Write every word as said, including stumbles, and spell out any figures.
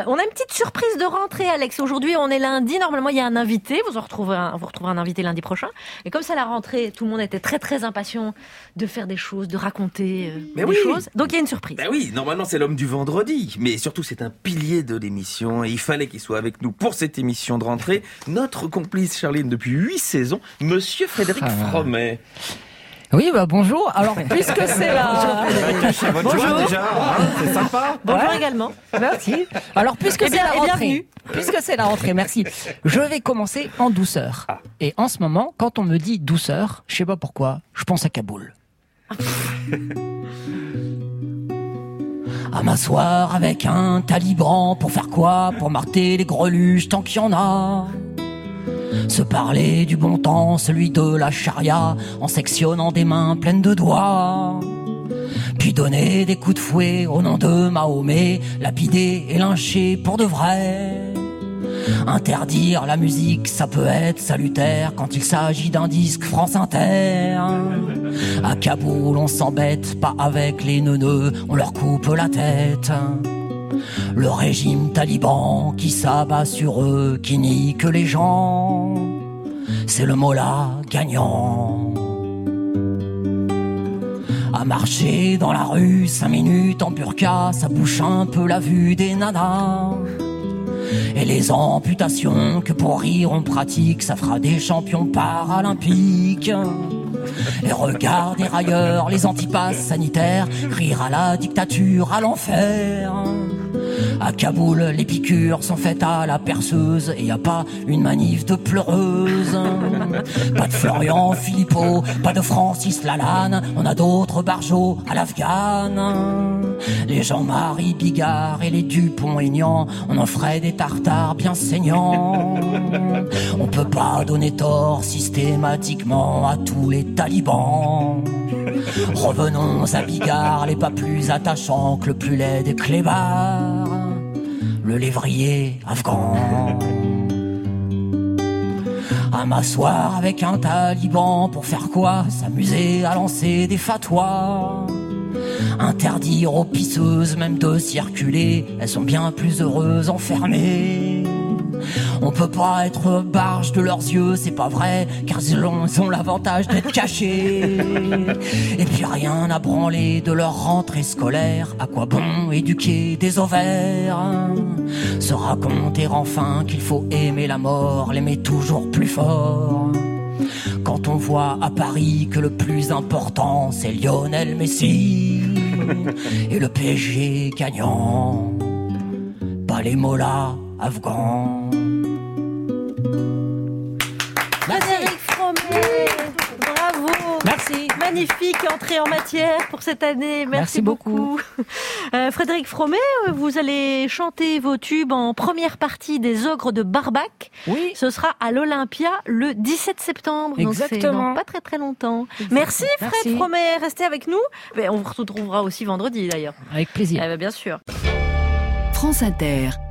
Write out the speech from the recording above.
on a une petite surprise de rentrée, Alex. Aujourd'hui, on est lundi. Normalement, il y a un invité. Vous en retrouverez un, vous retrouverez un invité lundi prochain. Et comme c'est la rentrée, tout le monde était très très impatient de faire des choses, de raconter euh, des oui. choses. Donc il y a une surprise. Ben oui, normalement c'est l'homme du vendredi, mais surtout c'est un pilier de l'émission et il fallait qu'il soit avec nous pour cette émission de rentrée. Notre complice Charline depuis huit saisons, Monsieur Frédéric ah. Fromet. Oui, bah bonjour. Alors, puisque c'est la... Bonjour, bonjour. Déjà, hein, c'est sympa. Bonjour ouais. également. Merci. Alors, puisque c'est la rentrée, puisque c'est la rentrée, merci. Je vais commencer en douceur. Ah. Et en ce moment, quand on me dit douceur, je sais pas pourquoi, je pense à Kaboul. À m'asseoir avec un taliban pour faire quoi? Pour marter les greluches tant qu'il y en a. Se parler du bon temps, celui de la charia, en sectionnant des mains pleines de doigts. Puis donner des coups de fouet au nom de Mahomet, lapider et lyncher pour de vrai. Interdire la musique, ça peut être salutaire quand il s'agit d'un disque France Inter. À Kaboul, on s'embête pas avec les neuneux, on leur coupe la tête. Le régime taliban qui s'abat sur eux, qui nique les gens, c'est le mollah gagnant. À marcher dans la rue, cinq minutes en burqa, ça bouche un peu la vue des nanas. Et les amputations que pour rire on pratique, ça fera des champions paralympiques. Et regarder ailleurs les antipasses sanitaires, rire à la dictature, à l'enfer. À Kaboul, les piqûres sont faites à la perceuse et y a pas une manif de pleureuse. Pas de Florian Philippot, pas de Francis Lalanne, on a d'autres barjots à l'Afghane. Les Jean-Marie Bigard et les Dupont-Aignan, on en ferait des tartares bien saignants. On peut pas donner tort systématiquement à tous les talibans. Revenons à Bigard, les pas plus attachants que le plus laid des clébards, le lévrier afghan. À m'asseoir avec un taliban pour faire quoi? S'amuser à lancer des fatwas. Interdire aux pisseuses même de circuler, elles sont bien plus heureuses enfermées. On peut pas être barge de leurs yeux, c'est pas vrai, car ils ont, ils ont l'avantage d'être cachés. Et puis rien à branler de leur rentrée scolaire, à quoi bon éduquer des ovaires? Se raconter enfin qu'il faut aimer la mort, l'aimer toujours plus fort. Quand on voit à Paris que le plus important c'est Lionel Messi et le P S G gagnant, pas les mollahs afghans. Frédéric Fromet, bravo. Merci. Magnifique entrée en matière pour cette année. Merci, Merci beaucoup. beaucoup. Euh, Frédéric Fromet, vous allez chanter vos tubes en première partie des Ogres de Barbac. Oui. Ce sera à l'Olympia le dix-sept septembre. Exactement. Donc c'est dans pas très très longtemps. Exactement. Merci Fred Merci. Fromet, restez avec nous. Mais on vous retrouvera aussi vendredi d'ailleurs. Avec plaisir. Eh bien, bien sûr. France Inter.